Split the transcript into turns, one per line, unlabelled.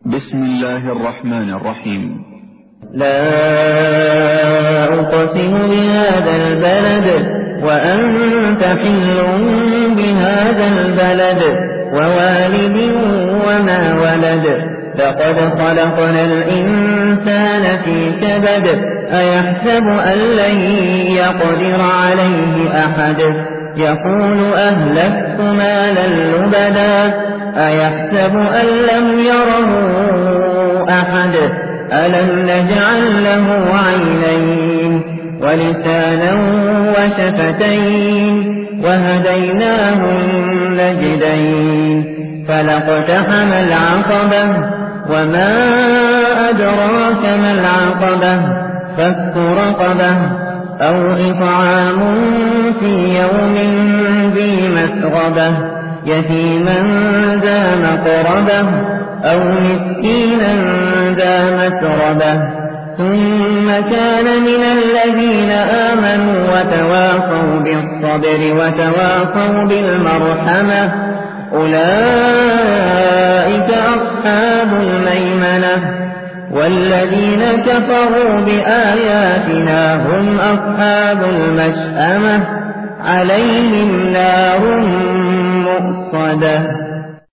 بسم الله الرحمن الرحيم.
لا أقسم بهذا البلد وأنت حل بهذا البلد ووالد وما ولد لقد خلقنا الإنسان في كبد أيحسب أن لن يقدر عليه أحد يقول أهلكت مالا لبدا أيحسب أن لم يره أحد ألم نجعل له عينين ولسانا وشفتين وهديناه النجدين فلاقتحم العقبة وما أدراك ما العقبة فك رقبة أو إطعام في يوم ذي مسغبة يتيما ذا مقربة أو مسكينا ذا متربة ثم كان من الذين آمنوا وتواصوا بالصبر وتواصوا بالمرحمة أولئك أصحاب الميمنة والذين كفروا بآياتنا هم أصحاب المشأمة عليهم نار مؤصدة.